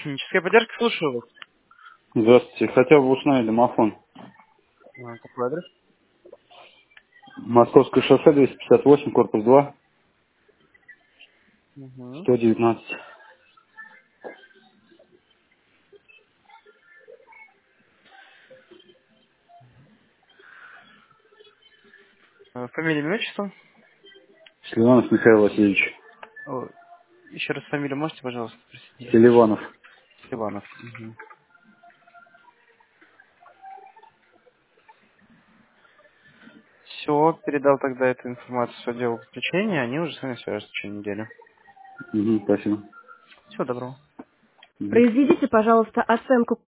Техническая поддержка, слушаю вас. Здравствуйте. Хотел бы установить домофон. Какой адрес? Московское шоссе 258, корпус 2, Угу. 119. Фамилия, имя, отчество? Селиванов Михаил Васильевич. О, еще раз фамилию можете, пожалуйста, присоединить? Селиванов. Иванов. Угу. Все, передал тогда эту информацию в отдел подключения, они уже с вами свяжутся в течение недели. Спасибо. Всего доброго. Мгм. Произведите, пожалуйста, оценку